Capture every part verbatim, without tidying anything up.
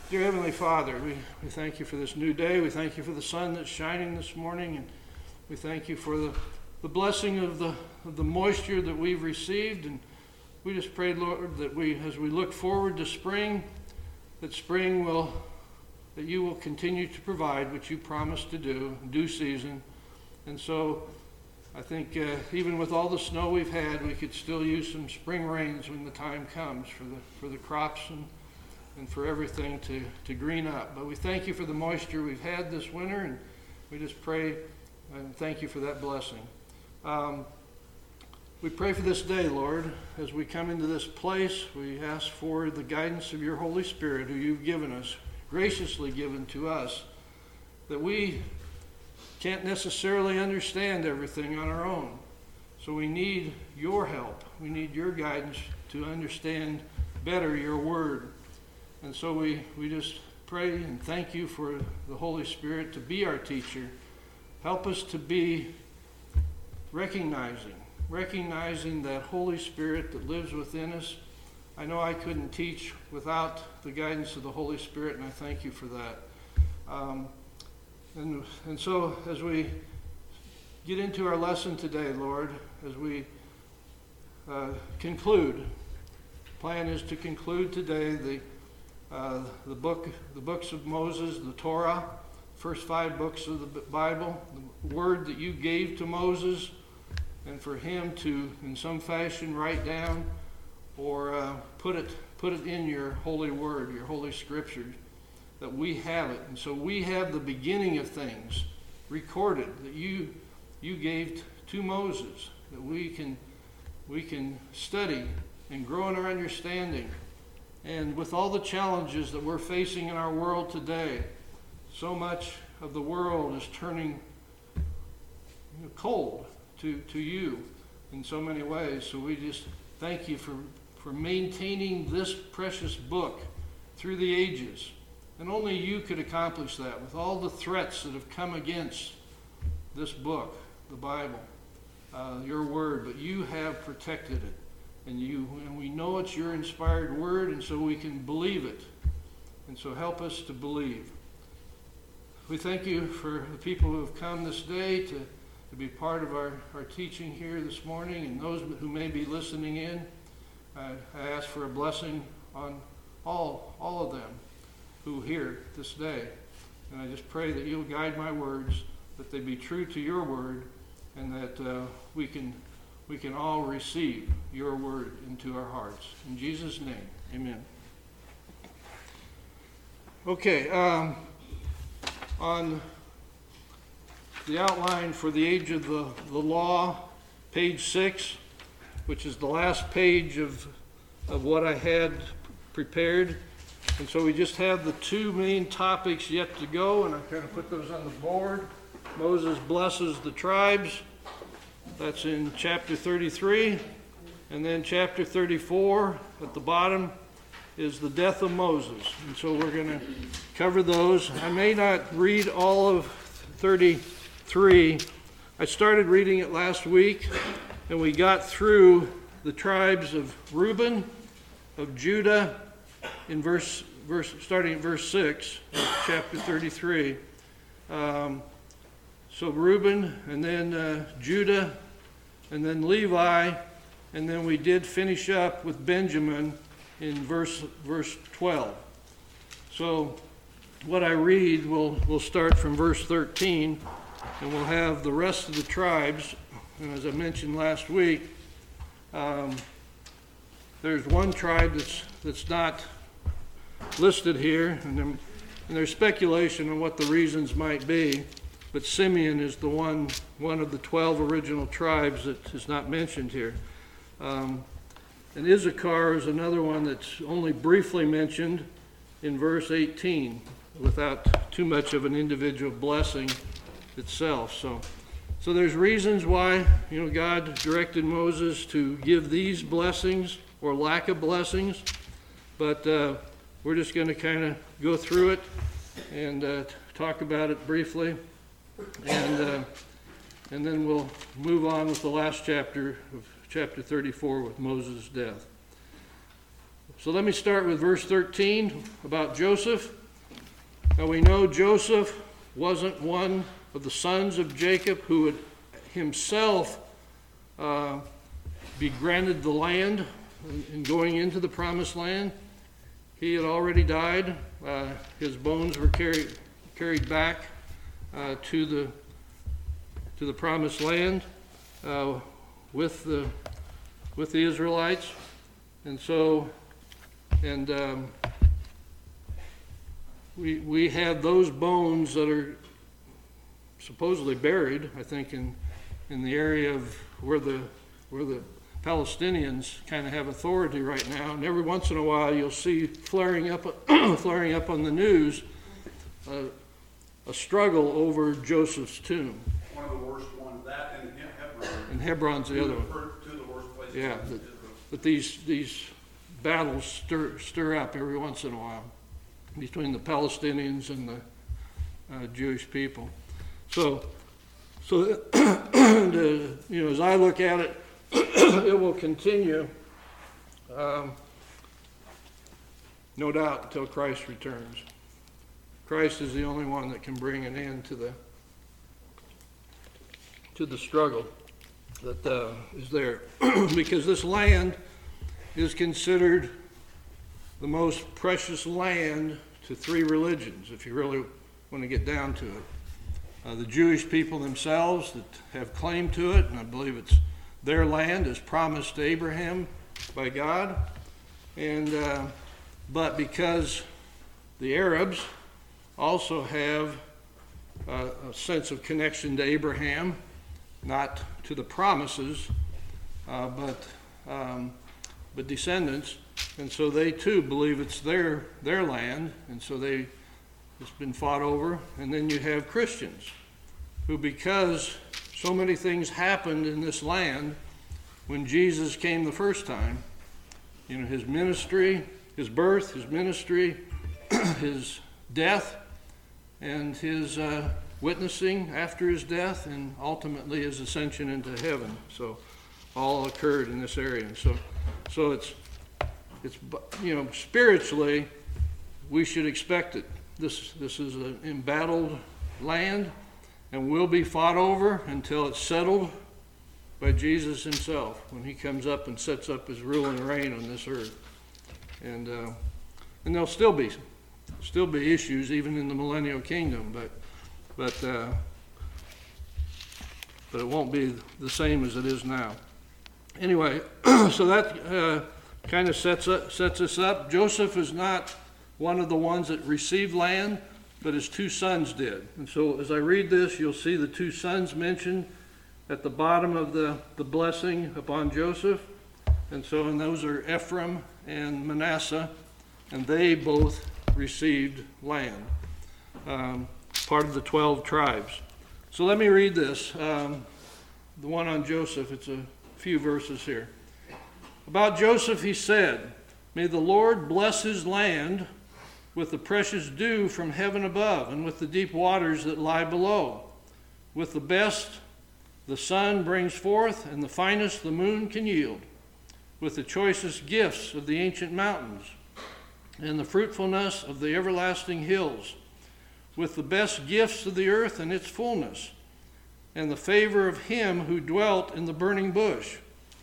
Dear Heavenly Father, we, we thank you for this new day. We thank you for the sun that's shining this morning, and we thank you for the, the blessing of the, of the moisture that we've received. And we just pray, Lord, that we, as we look forward to spring, that spring will, that you will continue to provide what you promised to do in due season. And so I think uh, even with all the snow we've had, we could still use some spring rains when the time comes for the for the crops and, and for everything to, to green up. But we thank you for the moisture we've had this winter, and we just pray and thank you for that blessing. Um, we pray for this day, Lord. As we come into this place, we ask for the guidance of your Holy Spirit, who you've given us, graciously given to us, that we can't necessarily understand everything on our own. So we need your help. We need your guidance to understand better your word. And so we, we just pray and thank you for the Holy Spirit to be our teacher. Help us to be recognizing, recognizing that Holy Spirit that lives within us. I know I couldn't teach without the guidance of the Holy Spirit, and I thank you for that. Um, And, and so as we get into our lesson today, Lord, as we uh, conclude, plan is to conclude today the uh, the book, the books of Moses, the Torah, first five books of the Bible, the word that you gave to Moses, and for him to, in some fashion, write down or uh, put it put it in your holy word, your holy scriptures, that we have it. And so we have the beginning of things recorded that you you gave to Moses, that we can we can study and grow in our understanding. And with all the challenges that we're facing in our world today, so much of the world is turning you know, cold to, to you in so many ways. So we just thank you for, for maintaining this precious book through the ages. And only you could accomplish that with all the threats that have come against this book, the Bible, uh, your word. But you have protected it. And, you, and we know it's your inspired word, and so we can believe it. And so help us to believe. We thank you for the people who have come this day to, to be part of our, our teaching here this morning, and those who may be listening in. I, I ask for a blessing on all, all of them who hear this day. And I just pray that you'll guide my words, that they be true to your word, and that uh, we can we can all receive your word into our hearts. In Jesus' name, amen. Okay, um, on the outline for the age of the, the law, page six, which is the last page of, of what I had prepared. And so we just have the two main topics yet to go, and I kind of put those on the board. Moses blesses the tribes. That's in chapter thirty-three. And then chapter thirty-four at the bottom is the death of Moses. And so we're going to cover those. I may not read all of thirty-three. I started reading it last week, and we got through the tribes of Reuben, of Judah, in verse, verse starting at verse six of chapter thirty-three. Um, so Reuben, and then uh, Judah, and then Levi, and then we did finish up with Benjamin in verse verse twelve. So what I read will will start from verse thirteen, and we'll have the rest of the tribes. And as I mentioned last week, um, there's one tribe that's that's not listed here, and, there, and there's speculation on what the reasons might be. But Simeon is the one, one of the twelve original tribes that is not mentioned here. Um, and Issachar is another one that's only briefly mentioned in verse eighteen, without too much of an individual blessing itself. So, so there's reasons why, you know, God directed Moses to give these blessings or lack of blessings. But uh, we're just going to kind of go through it and uh, talk about it briefly. And uh, and then we'll move on with the last chapter of chapter thirty-four with Moses' death. so let me start with verse thirteen about Joseph. Now we know Joseph wasn't one of the sons of Jacob who would himself uh, be granted the land in going into the promised land. He had already died. Uh, his bones were carried carried back uh, to the to the promised land uh, with the with the Israelites, and so and um, we we have those bones that are supposedly buried, I think, in in the area of where the where the Palestinians kind of have authority right now, and every once in a while you'll see flaring up flaring up on the news uh, a struggle over Joseph's tomb. One of the worst ones, that and Hebron. And Hebron's the other one. Two of the worst places. Yeah, but, but these these battles stir stir up every once in a while between the Palestinians and the uh, Jewish people. So, so and, uh, you know, as I look at it, it will continue, um, no doubt, until Christ returns. Christ is the only one that can bring an end to the to the struggle that uh, is there, because this land is considered the most precious land to three religions, if you really want to get down to it. Uh, the Jewish people themselves that have claim to it, and I believe it's their land as promised to Abraham by God, and uh, but because the Arabs also have uh, a sense of connection to Abraham, not to the promises, uh, but um, but descendants, and so they too believe it's their their land, and so they it's been fought over. And then you have Christians who, because so many things happened in this land when Jesus came the first time, you know, his ministry, his birth, his ministry, his death, and his uh, witnessing after his death, and ultimately his ascension into heaven. So all occurred in this area. And so, so it's, it's you know, spiritually, we should expect it. This, this is an embattled land, and will be fought over until it's settled by Jesus himself, when he comes up and sets up his rule and reign on this earth. And uh, and there'll still be still be issues even in the millennial kingdom, but but uh, but it won't be the same as it is now. Anyway, so that uh, kind of sets up, sets us up. Joseph is not one of the ones that received land, but his two sons did. And so as I read this, you'll see the two sons mentioned at the bottom of the, the blessing upon Joseph. And so, and those are Ephraim and Manasseh, and they both received land, um, part of the twelve tribes. So let me read this, um, the one on Joseph. It's a few verses here. About Joseph he said, "May the Lord bless his land with the precious dew from heaven above, and with the deep waters that lie below. With the best the sun brings forth, and the finest the moon can yield. With the choicest gifts of the ancient mountains, and the fruitfulness of the everlasting hills. With the best gifts of the earth and its fullness, and the favor of him who dwelt in the burning bush."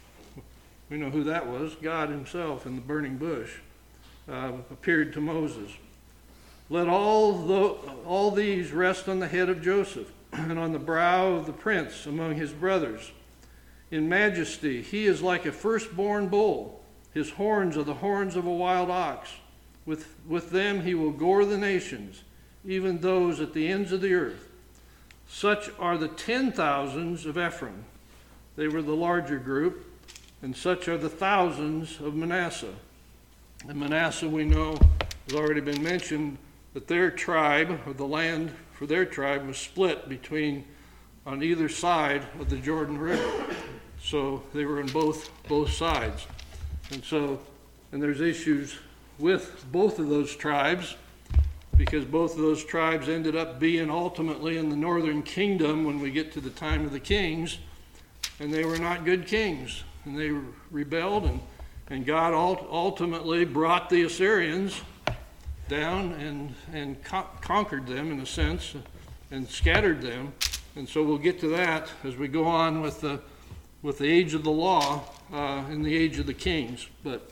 We know who that was. God himself in the burning bush uh, appeared to Moses. "Let all, the, all these rest on the head of Joseph, and on the brow of the prince among his brothers. In majesty he is like a firstborn bull. His horns are the horns of a wild ox. With, with them he will gore the nations, even those at the ends of the earth. Such are the ten thousands of Ephraim." They were the larger group. "And such are the thousands of Manasseh." And Manasseh, we know, has already been mentioned, that their tribe, or the land for their tribe, was split between, on either side of the Jordan River. So they were on both both sides. And so, and there's issues with both of those tribes, because both of those tribes ended up being ultimately in the northern kingdom when we get to the time of the kings, and they were not good kings, and they rebelled, and, And God ult- ultimately brought the Assyrians down and, and co- conquered them in a sense and scattered them. And so we'll get to that as we go on with the, with the age of the law uh, and the age of the kings. But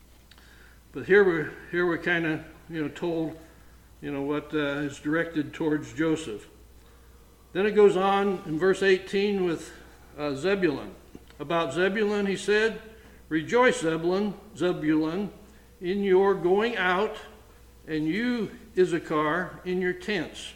but here we're, here we're kind of, you know, told, you know, what uh, is directed towards Joseph. Then it goes on in verse eighteen with uh, Zebulun. About Zebulun, he said, "Rejoice, Zebulun, Zebulun, in your going out, and you, Issachar, in your tents.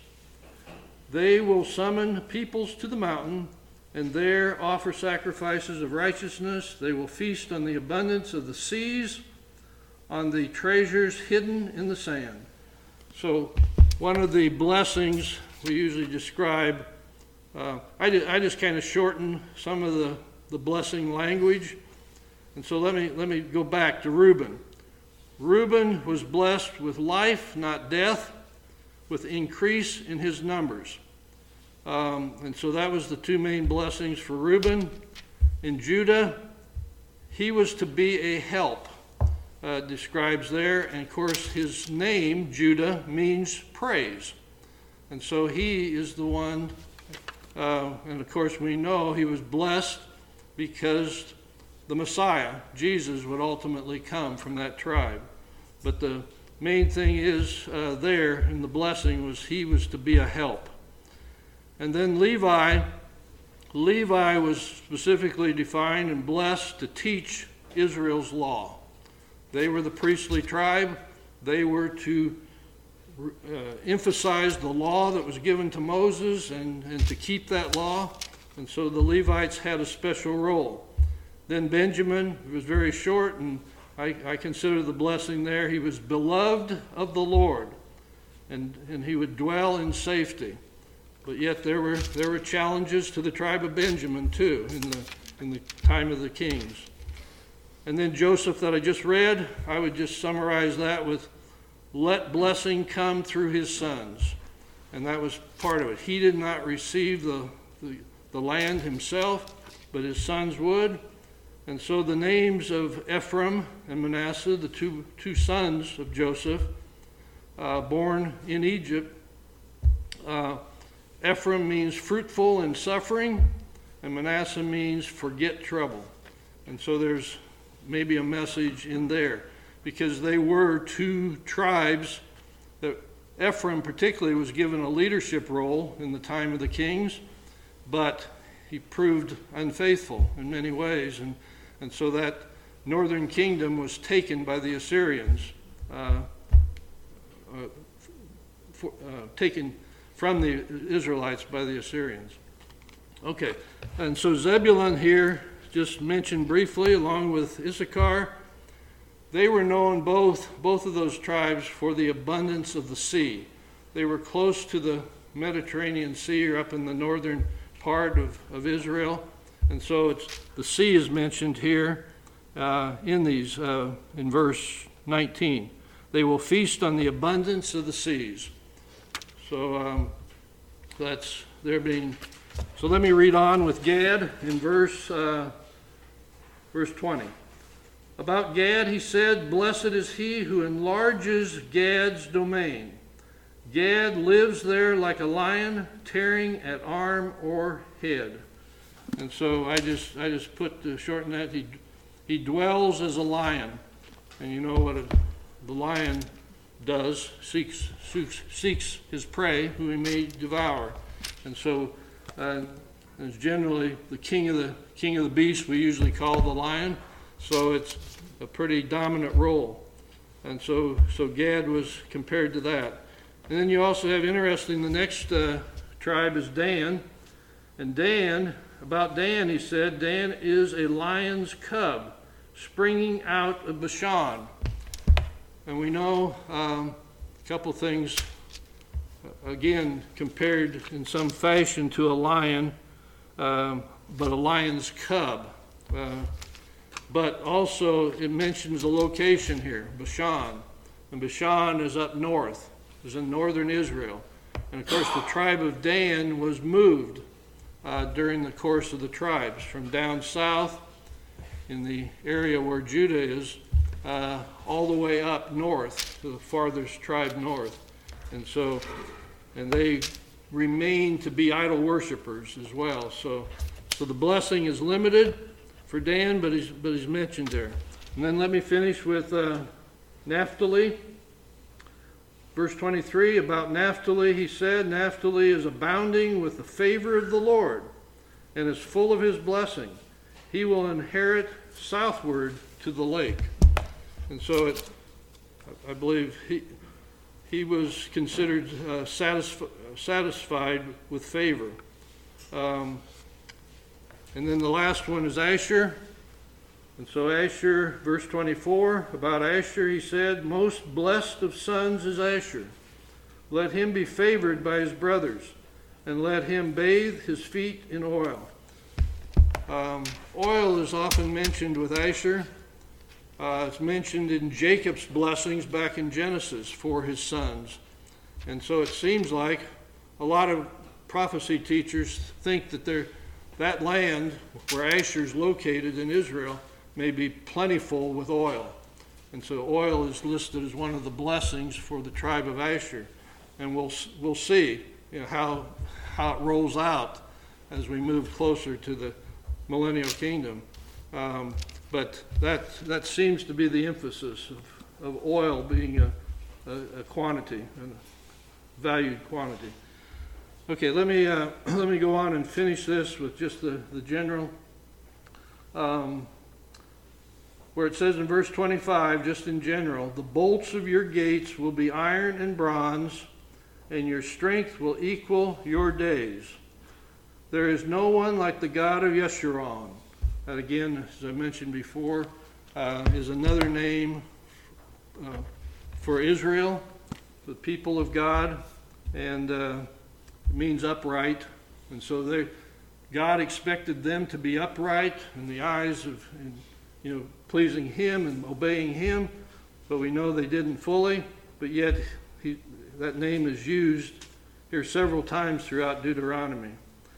They will summon peoples to the mountain, and there offer sacrifices of righteousness. They will feast on the abundance of the seas, on the treasures hidden in the sand." So one of the blessings we usually describe, uh, I, ju- I just kind of shorten some of the, the blessing language. And so let me, let me go back to Reuben. Reuben was blessed with life, not death, with increase in his numbers. Um, and so that was the two main blessings for Reuben. In Judah, he was to be a help, uh, describes there. And of course, his name, Judah, means praise. And so he is the one, uh, and of course we know he was blessed because the Messiah, Jesus, would ultimately come from that tribe. But the main thing is uh, there in the blessing was he was to be a help. And then Levi, Levi was specifically defined and blessed to teach Israel's law. They were the priestly tribe. They were to uh, emphasize the law that was given to Moses and, and to keep that law. And so the Levites had a special role. Then Benjamin was very short, and I, I consider the blessing there. He was beloved of the Lord, and, and he would dwell in safety. But yet there were there were challenges to the tribe of Benjamin too in the in the time of the kings. And then Joseph that I just read, I would just summarize that with, "Let blessing come through his sons." And that was part of it. He did not receive the, the, the land himself, but his sons would. And so the names of Ephraim and Manasseh, the two, two sons of Joseph, uh, born in Egypt, uh, Ephraim means fruitful in suffering, and Manasseh means forget trouble. And so there's maybe a message in there, because they were two tribes that Ephraim particularly was given a leadership role in the time of the kings, but he proved unfaithful in many ways. And And so that northern kingdom was taken by the Assyrians, uh, uh, for, uh, taken from the Israelites by the Assyrians. Okay, and so Zebulun here, just mentioned briefly, along with Issachar, they were known both, both of those tribes for the abundance of the sea. They were close to the Mediterranean Sea, or up in the northern part of, of Israel. And so it's, the sea is mentioned here uh, in these, uh, in verse nineteen. They will feast on the abundance of the seas. So um, that's, they're being, so let me read on with Gad in verse, uh, verse twenty. About Gad he said, "Blessed is he who enlarges Gad's domain. Gad lives there like a lion, tearing at arm or head." And so I just I just put to shorten that, he he dwells as a lion, and you know what a, the lion does, seeks, seeks seeks his prey, who he may devour. And so uh, it's generally the king of the king of the beasts we usually call the lion. So it's a pretty dominant role. And so so Gad was compared to that. And then you also have, interesting, the next uh, tribe is Dan, and Dan. About Dan, he said, Dan is a lion's cub springing out of Bashan. And we know um, a couple things, again, compared in some fashion to a lion, um, but a lion's cub. Uh, but also it mentions a location here, Bashan. And Bashan is up north, is in northern Israel. And of course the tribe of Dan was moved Uh, during the course of the tribes from down south in the area where Judah is, uh, all the way up north, to the farthest tribe north. And so, and they remain to be idol worshipers as well. So, so the blessing is limited for Dan, but he's, but he's mentioned there. And then let me finish with uh, Naphtali. Verse twenty-three, about Naphtali, he said, Naphtali is abounding with the favor of the Lord and is full of his blessing. He will inherit southward to the lake. And so it, I believe he, he was considered uh, satisf- satisfied with favor. Um, and then the last one is Asher. And so Asher, verse twenty-four, about Asher he said, most blessed of sons is Asher. Let him be favored by his brothers, and let him bathe his feet in oil. Um, oil is often mentioned with Asher. Uh, it's mentioned in Jacob's blessings back in Genesis for his sons. And so it seems like a lot of prophecy teachers think that they're, that land where Asher is located in Israel may be plentiful with oil. And so oil is listed as one of the blessings for the tribe of Asher. And we'll we'll see, you know, how how it rolls out as we move closer to the millennial kingdom. Um, but that that seems to be the emphasis of, of oil being a, a, a quantity, a valued quantity. Okay, let me uh, let me go on and finish this with just the, the general. Um, where it says in verse twenty-five, just in general, the bolts of your gates will be iron and bronze, and your strength will equal your days. There is no one like the God of Yeshurun. That again, as I mentioned before, uh, is another name uh, for Israel, the people of God, and uh, it means upright. And so they, God expected them to be upright in the eyes of, in, you know, pleasing him and obeying him, but we know they didn't fully. But yet, he, that name is used here several times throughout Deuteronomy.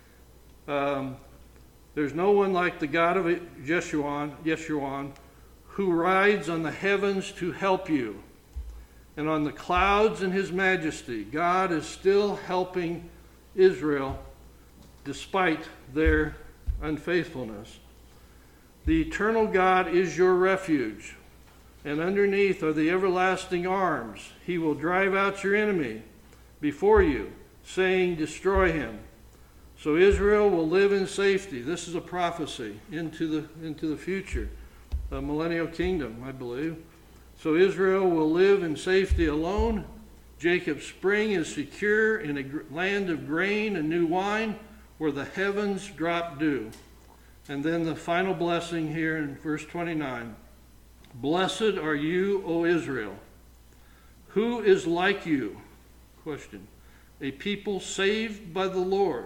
Um, there's no one like the God of Yeshurun, Yeshurun, who rides on the heavens to help you, and on the clouds in his majesty. God is still helping Israel despite their unfaithfulness. The eternal God is your refuge, and underneath are the everlasting arms. He will drive out your enemy before you, saying, destroy him. So Israel will live in safety. This is a prophecy into the, into the future, the millennial kingdom, I believe. So Israel will live in safety alone. Jacob's spring is secure in a land of grain and new wine, where the heavens drop dew. And then the final blessing here in verse twenty-nine. Blessed are you, O Israel. Who is like you? Question. A people saved by the Lord.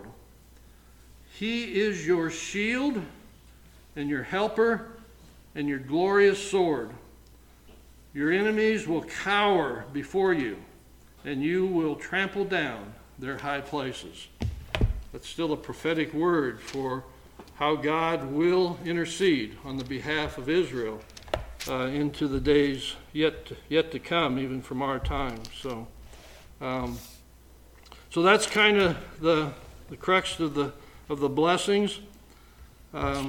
He is your shield and your helper and your glorious sword. Your enemies will cower before you, and you will trample down their high places. That's still a prophetic word for how God will intercede on the behalf of Israel uh, into the days yet to, yet to come, even from our time. So, um, so that's kind of the the crux of the of the blessings. Um,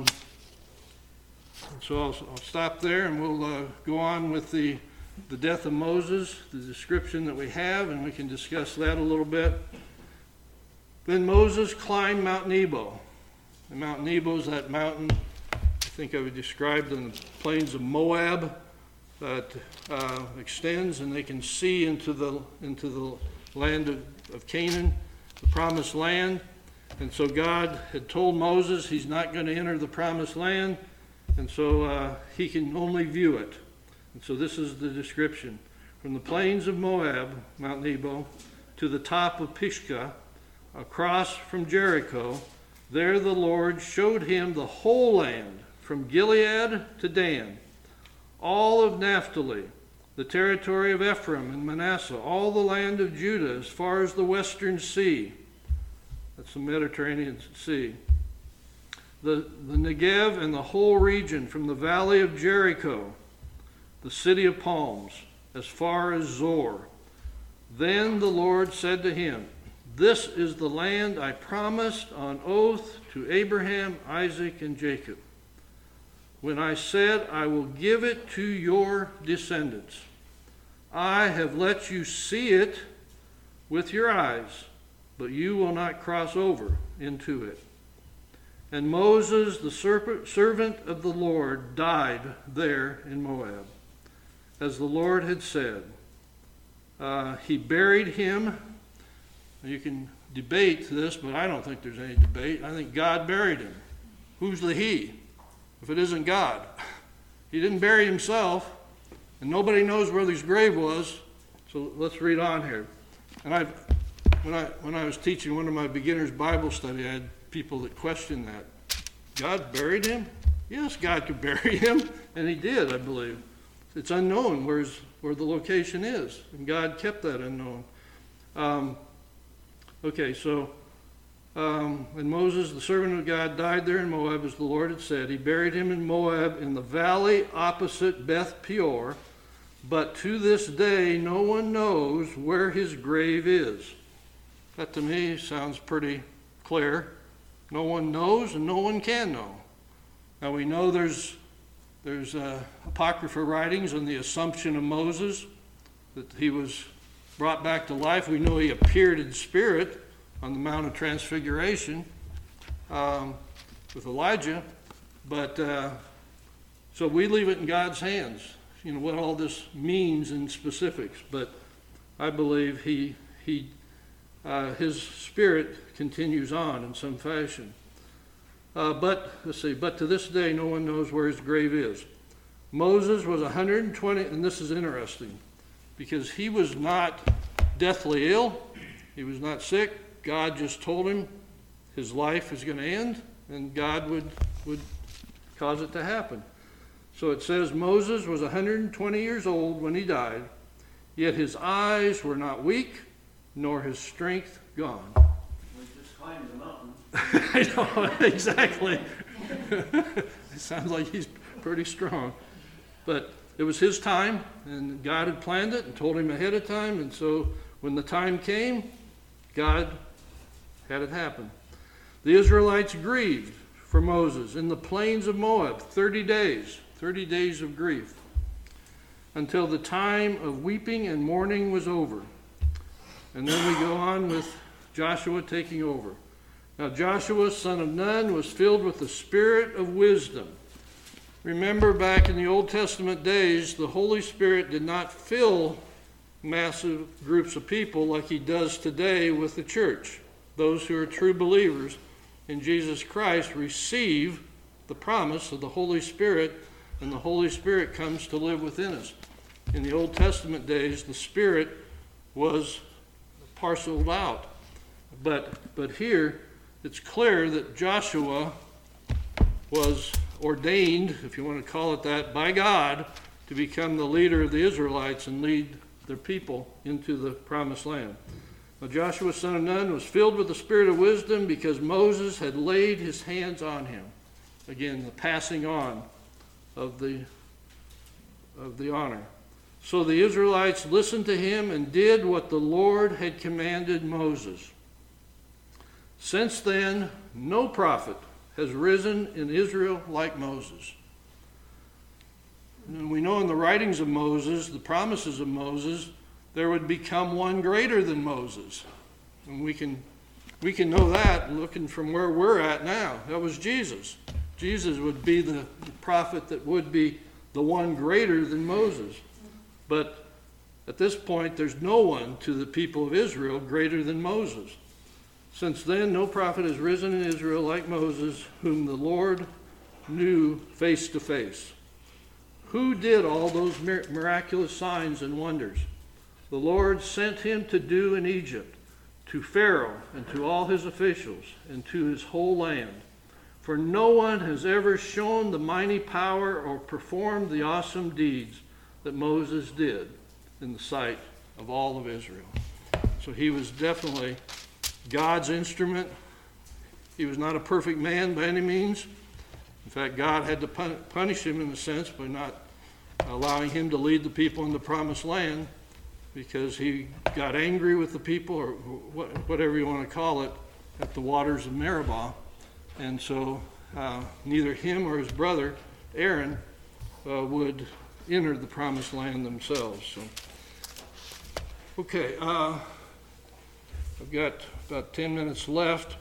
so I'll, I'll stop there, and we'll uh, go on with the the death of Moses, the description that we have, and we can discuss that a little bit. Then Moses climbed Mount Nebo. And Mount Nebo is that mountain, I think I would describe in the plains of Moab, that uh, extends, and they can see into the into the land of, of Canaan, the promised land. And so God had told Moses he's not going to enter the promised land, and so uh, he can only view it. And so this is the description. From the plains of Moab, Mount Nebo, to the top of Pisgah, across from Jericho, there the Lord showed him the whole land, from Gilead to Dan, all of Naphtali, the territory of Ephraim and Manasseh, all the land of Judah as far as the western sea. That's the Mediterranean Sea. the, the Negev and the whole region from the valley of Jericho, the city of palms, as far as Zor. Then the Lord said to him, this is the land I promised on oath to Abraham, Isaac, and Jacob, when I said I will give it to your descendants. I have let you see it with your eyes, but you will not cross over into it. And Moses, the servant of the Lord, died there in Moab, as the Lord had said. Uh, he buried him. You can debate this, but I don't think there's any debate. I think God buried him. Who's the he, if it isn't God? He didn't bury himself, and nobody knows where his grave was. So let's read on here. And I, when I when I was teaching one of my beginners Bible study, I had people that questioned that. God buried him? Yes, God could bury him, and he did, I believe. It's unknown where's, where the location is, and God kept that unknown. Um, okay, so, um, and Moses, the servant of God, died there in Moab, as the Lord had said. He buried him in Moab in the valley opposite Beth Peor, but to this day no one knows where his grave is. That to me sounds pretty clear. No one knows and no one can know. Now we know there's there's uh, apocryphal writings on the assumption of Moses, that he was brought back to life. We know he appeared in spirit on the Mount of Transfiguration um, with Elijah. But uh, so we leave it in God's hands, you know, what all this means in specifics. But I believe he he uh, his spirit continues on in some fashion. Uh, but, let's see, but to this day no one knows where his grave is. Moses was one hundred twenty, and this is interesting, because he was not deathly ill. He was not sick. God just told him his life is going to end, and God would, would cause it to happen. So it says Moses was one hundred twenty years old when he died, yet his eyes were not weak, nor his strength gone. We just climbed the mountain. I know, exactly. It sounds like he's pretty strong. But it was his time, and God had planned it and told him ahead of time, and so when the time came, God had it happen. The Israelites grieved for Moses in the plains of Moab thirty days, thirty days of grief, until the time of weeping and mourning was over. And then we go on with Joshua taking over. Now Joshua, son of Nun, was filled with the spirit of wisdom. Remember, back in the Old Testament days, the Holy Spirit did not fill massive groups of people like he does today with the church. Those who are true believers in Jesus Christ receive the promise of the Holy Spirit, and the Holy Spirit comes to live within us. In the Old Testament days, the Spirit was parceled out. But, but here, it's clear that Joshua was ordained, if you want to call it that, by God to become the leader of the Israelites and lead their people into the promised land. Now Joshua, son of Nun, was filled with the spirit of wisdom because Moses had laid his hands on him. Again, the passing on of the, of the honor. So the Israelites listened to him and did what the Lord had commanded Moses. Since then, no prophet has risen in Israel like Moses. And we know in the writings of Moses, the promises of Moses, there would become one greater than Moses. And we can, we can know that looking from where we're at now. That was Jesus. Jesus would be the prophet that would be the one greater than Moses. But at this point, there's no one to the people of Israel greater than Moses. Since then, no prophet has risen in Israel like Moses, whom the Lord knew face to face. Who did all those miraculous signs and wonders? The Lord sent him to do in Egypt, to Pharaoh and to all his officials, and to his whole land. For no one has ever shown the mighty power or performed the awesome deeds that Moses did in the sight of all of Israel. So he was definitely God's instrument he was not a perfect man by any means. In fact, God had to pun- punish him in a sense by not allowing him to lead the people in the promised land, because he got angry with the people, or wh- whatever you want to call it, at the waters of Meribah. And so uh, neither him or his brother Aaron uh, would enter the promised land themselves. So, okay, uh, I've got about ten minutes left.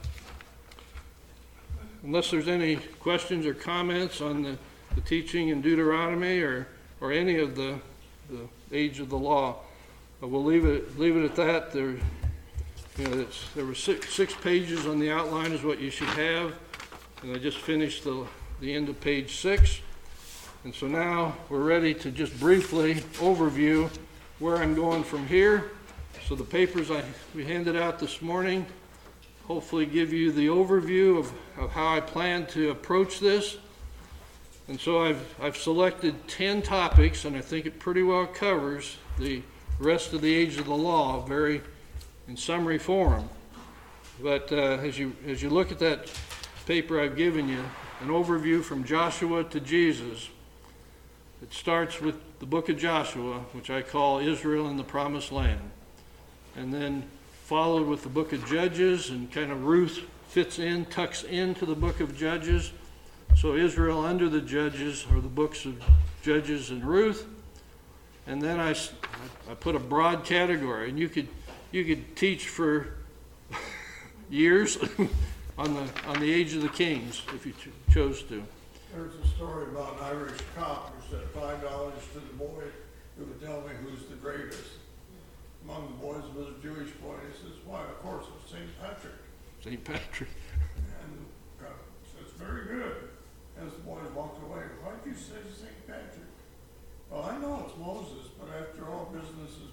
Unless there's any questions or comments on the, the teaching in Deuteronomy or, or any of the, the age of the law, uh, we'll leave it leave it at that. There, you know, it's, there were six, six pages on the outline is what you should have, and I just finished the the end of page six. And so now we're ready to just briefly overview where I'm going from here. So the papers I we handed out this morning hopefully give you the overview of, of how I plan to approach this. And so I've I've selected ten topics, and I think it pretty well covers the rest of the age of the law, very in summary form. But uh, as you as you look at that paper I've given you, an overview from Joshua to Jesus. It starts with the book of Joshua, which I call Israel in the Promised Land, and then followed with the book of Judges, and kind of Ruth fits in, tucks into the book of Judges. So Israel under the Judges are the books of Judges and Ruth. And then I, I put a broad category, and you could you could teach for years on the on the age of the kings if you ch- chose to. There's a story about an Irish cop who said five dollars to the boy who would tell me who's the greatest. Among the boys was a Jewish boy. He says, "Why, of course, it's Saint Patrick." Saint Patrick. And the cop says, "Very good." As the boys walked away, "Why'd you say Saint Patrick?" "Well, I know it's Moses, but after all, business is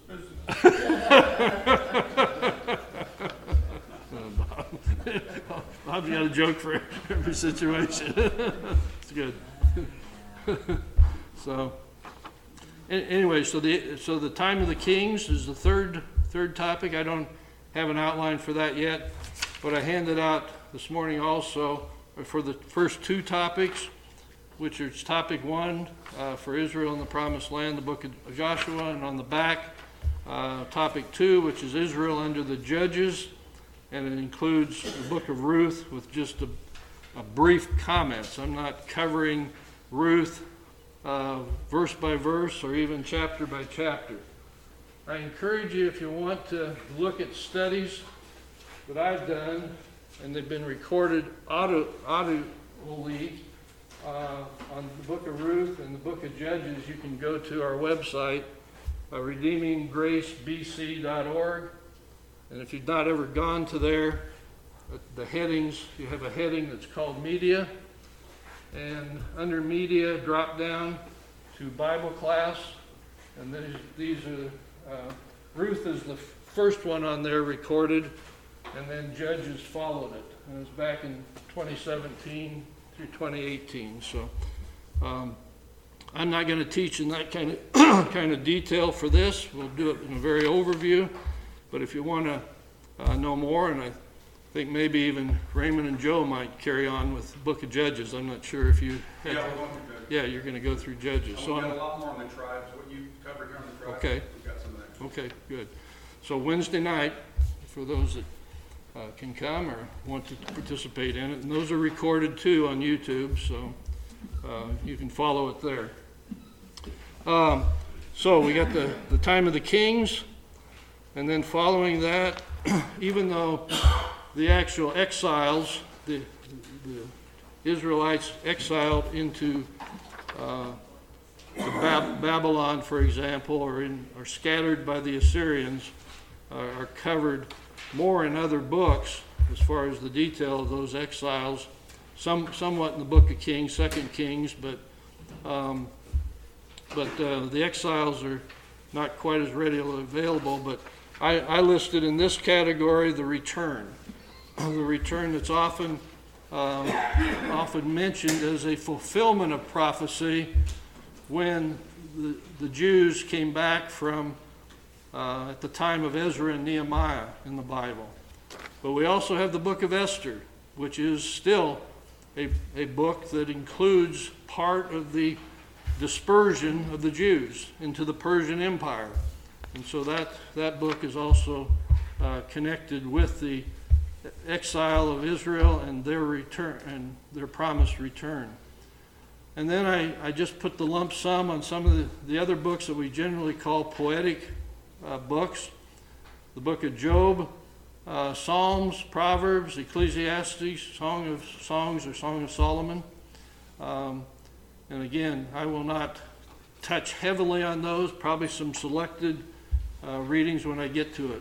business." Bob's got a joke for every situation. It's good. So, anyway, so the so the time of the kings is the third third topic. I don't have an outline for that yet, but I handed out this morning also for the first two topics, which is topic one uh, for Israel in the Promised Land, the book of Joshua, and on the back, uh, topic two, which is Israel under the Judges. And it includes the book of Ruth with just a, a brief comments. I'm not covering Ruth uh, verse by verse or even chapter by chapter. I encourage you, if you want to look at studies that I've done, and they've been recorded audio, audibly uh, on the book of Ruth and the book of Judges, you can go to our website, uh, redeeming grace b c dot org. And if you've not ever gone to there, the headings, you have a heading that's called Media. And under Media, drop down to Bible Class. And these, these are, uh, Ruth is the first one on there recorded, and then Judges followed it. And it was back in twenty seventeen through twenty eighteen. So um, I'm not going to teach in that kind of, kind of detail for this. We'll do it in a very overview. But if you want to uh, know more, and I think maybe even Raymond and Joe might carry on with the book of Judges. I'm not sure if you had Yeah, to- we're going through Judges. yeah, you're going to go through Judges. And So we've got I'm, a lot more on the tribes, what you covered here on the tribes. Okay. We've got some of that. okay, good. So Wednesday night, for those that uh, can come or want to participate in it, and those are recorded too on YouTube, so uh, you can follow it there. Um, so we got the, the time of the kings. And then following that, even though the actual exiles, the, the Israelites exiled into uh, the Bab- Babylon, for example, or, in, or scattered by the Assyrians, uh, are covered more in other books as far as the detail of those exiles, some somewhat in the book of Kings, Second Kings, but um, but uh, the exiles are not quite as readily available. But I, I listed in this category the return, the return that's often um, often mentioned as a fulfillment of prophecy when the, the Jews came back from uh, at the time of Ezra and Nehemiah in the Bible. But we also have the book of Esther, which is still a, a book that includes part of the dispersion of the Jews into the Persian Empire. And so that, that book is also uh, connected with the exile of Israel and their return and their promised return. And then I, I just put the lump sum on some of the, the other books that we generally call poetic uh, books. The book of Job, uh, Psalms, Proverbs, Ecclesiastes, Song of Songs or Song of Solomon. Um, and again, I will not touch heavily on those, probably some selected uh, readings when I get to it.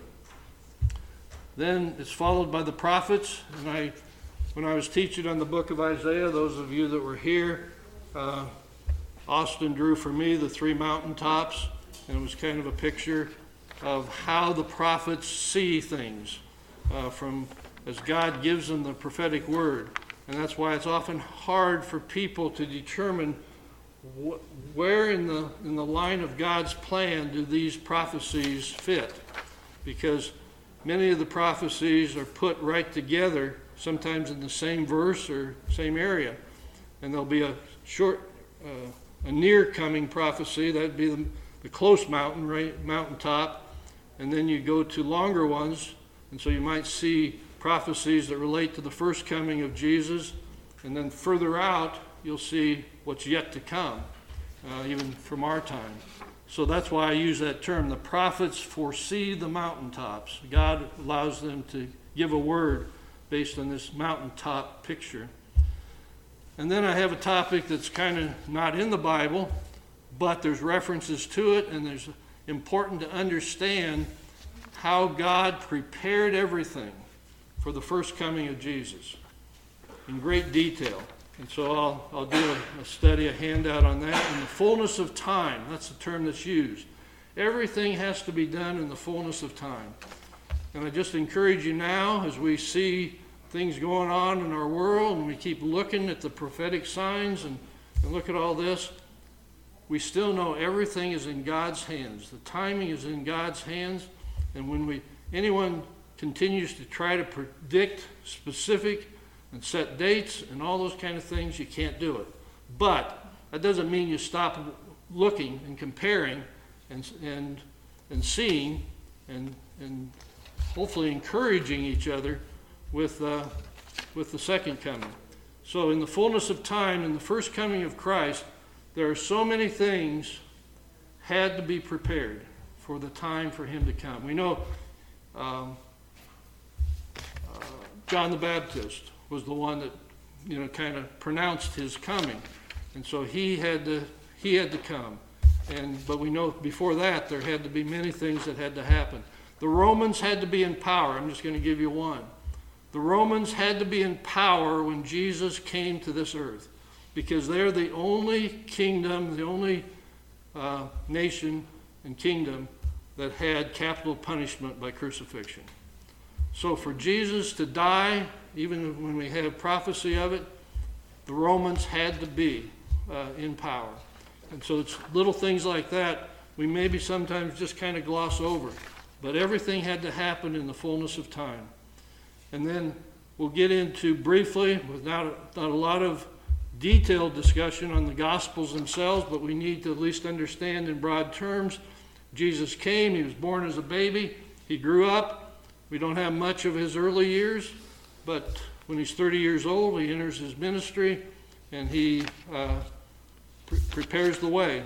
Then it's followed by the prophets. And I, when I was teaching on the book of Isaiah, those of you that were here, uh, Austin drew for me the three mountaintops, and it was kind of a picture of how the prophets see things uh, from as God gives them the prophetic word. And that's why it's often hard for people to determine wh- where in the in the line of God's plan do these prophecies fit, because many of the prophecies are put right together, sometimes in the same verse or same area. And there'll be a short, uh, a near coming prophecy, that'd be the, the close mountain, right, mountaintop. And then you go to longer ones, and so you might see prophecies that relate to the first coming of Jesus. And then further out, you'll see what's yet to come, uh, even from our time. So that's why I use that term. The prophets foresee the mountaintops. God allows them to give a word based on this mountaintop picture. And then I have a topic that's kind of not in the Bible, but there's references to it, and there's important to understand how God prepared everything for the first coming of Jesus in great detail. And so I'll, I'll do a, a study, a handout on that. In the fullness of time, that's the term that's used. Everything has to be done in the fullness of time. And I just encourage you now, as we see things going on in our world, and we keep looking at the prophetic signs and, and look at all this, we still know everything is in God's hands. The timing is in God's hands. And when we anyone continues to try to predict specific and set dates and all those kind of things, you can't do it. But that doesn't mean you stop looking and comparing and and and seeing and and hopefully encouraging each other with uh, with the second coming. So in the fullness of time, in the first coming of Christ, there are so many things had to be prepared for the time for him to come. We know um, uh, John the Baptist was the one that, you know, kind of pronounced his coming, and so he had to he had to come. And but we know before that there had to be many things that had to happen. The Romans had to be in power. I'm just going to give you one. The Romans had to be in power when Jesus came to this earth, because they're the only kingdom, the only uh, nation and kingdom that had capital punishment by crucifixion. So for Jesus to die, even when we have prophecy of it, the Romans had to be uh, in power. And so it's little things like that we maybe sometimes just kind of gloss over. But everything had to happen in the fullness of time. And then we'll get into briefly, without not a lot of detailed discussion on the Gospels themselves, but we need to at least understand in broad terms. Jesus came, he was born as a baby, he grew up. We don't have much of his early years, but when he's thirty years old, he enters his ministry, and he uh, pre- prepares the way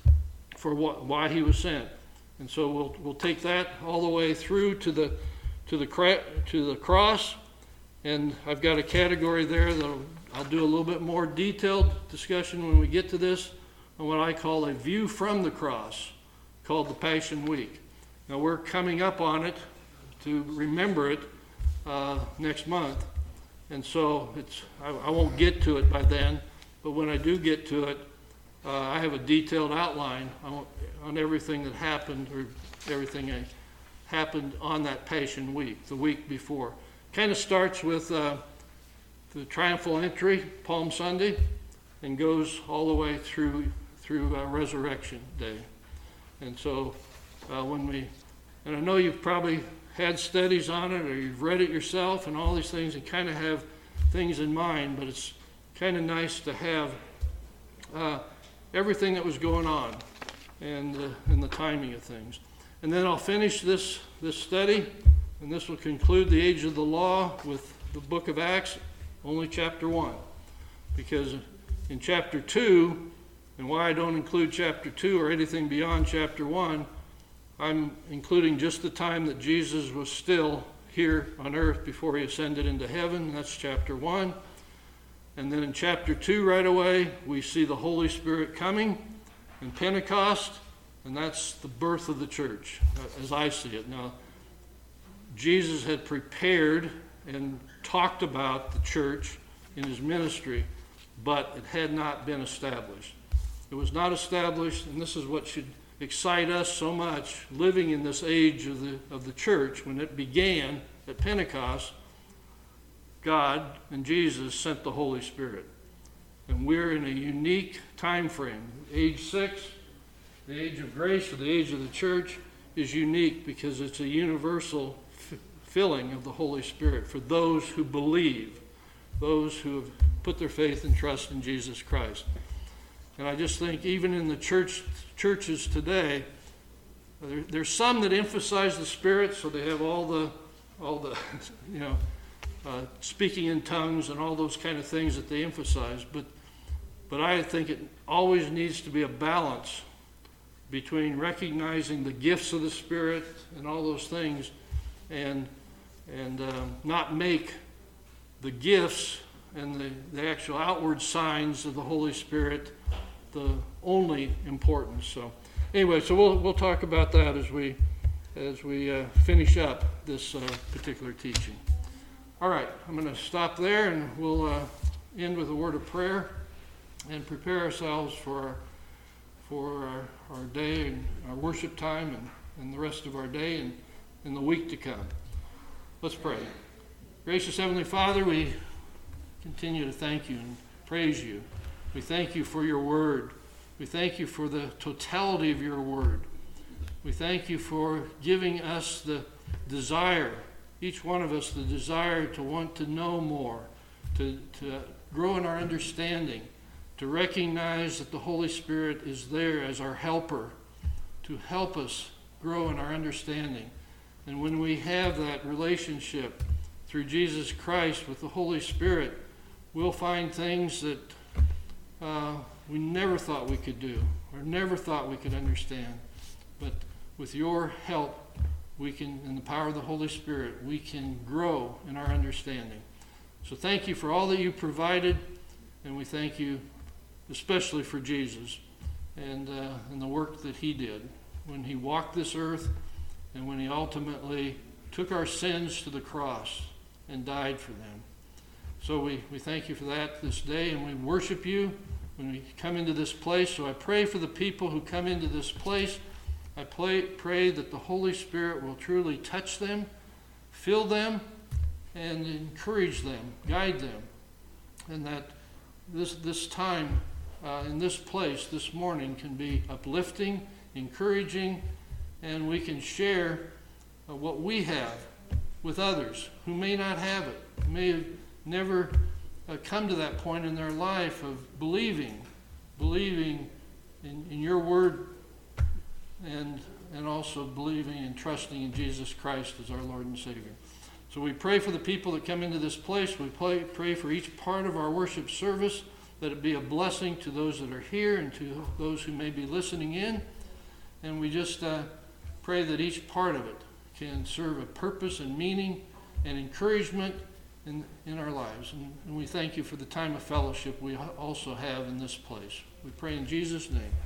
for what, why he was sent. And so we'll we'll take that all the way through to the to the cra- to the cross, and I've got a category there that I'll do a little bit more detailed discussion when we get to this on what I call a view from the cross, called the Passion Week. Now we're coming up on it to remember it uh, next month, and so it's I, I won't get to it by then, but when I do get to it, uh, I have a detailed outline on, on everything that happened, or everything that happened on that Passion Week, the week before. Kind of starts with uh, the triumphal entry, Palm Sunday, and goes all the way through through uh, Resurrection Day. And so uh, when we, and I know you've probably had studies on it, or you've read it yourself and all these things, and kind of have things in mind, but it's kind of nice to have uh, everything that was going on and, uh, and the timing of things. And then I'll finish this, this study, and this will conclude the age of the law with the book of Acts, only chapter one. Because in chapter two, and why I don't include chapter two or anything beyond chapter one, I'm including just the time that Jesus was still here on earth before he ascended into heaven. That's chapter one. And then in chapter two, right away, we see the Holy Spirit coming and Pentecost, and that's the birth of the church, as I see it. Now, Jesus had prepared and talked about the church in his ministry, but it had not been established. It was not established, and this is what should excite us so much, living in this age of the, of the church. When it began at Pentecost, God and Jesus sent the Holy Spirit. And we're in a unique time frame. Age six, the age of grace, or the age of the church, is unique because it's a universal f- filling of the Holy Spirit for those who believe, those who have put their faith and trust in Jesus Christ. And I just think even in the church churches today, there, there's some that emphasize the Spirit, so they have all the, all the, you know, uh, speaking in tongues and all those kind of things that they emphasize. But, but I think it always needs to be a balance between recognizing the gifts of the Spirit and all those things, and and um, not make the gifts and the, the actual outward signs of the Holy Spirit the only importance. So anyway, so we'll we'll talk about that as we as we uh, finish up this uh, particular teaching. All right, I'm going to stop there, and we'll uh, end with a word of prayer and prepare ourselves for our, for our, our day and our worship time and, and the rest of our day and in the week to come. Let's pray. Gracious Heavenly Father, we continue to thank you and praise you. We thank you for your word. We thank you for the totality of your word. We thank you for giving us the desire, each one of us the desire to want to know more, to, to grow in our understanding, to recognize that the Holy Spirit is there as our helper, to help us grow in our understanding. And when we have that relationship through Jesus Christ with the Holy Spirit, we'll find things that uh, we never thought we could do or never thought we could understand. But with your help, we can, in the power of the Holy Spirit, we can grow in our understanding. So thank you for all that you provided, and we thank you especially for Jesus and, uh, and the work that he did when he walked this earth and when he ultimately took our sins to the cross and died for them. So we, we thank you for that this day, and we worship you when we come into this place. So I pray for the people who come into this place. I pray, pray that the Holy Spirit will truly touch them, fill them, and encourage them, guide them. And that this, this time uh, in this place this morning can be uplifting, encouraging, and we can share uh, what we have with others who may not have it, who may have never uh, come to that point in their life of believing, believing in, in your word, and and also believing and trusting in Jesus Christ as our Lord and Savior. So we pray for the people that come into this place. We pray, pray for each part of our worship service, that it be a blessing to those that are here and to those who may be listening in. And we just uh, pray that each part of it can serve a purpose and meaning and encouragement in, in our lives. And, and we thank you for the time of fellowship we also have in this place. We pray in Jesus' name.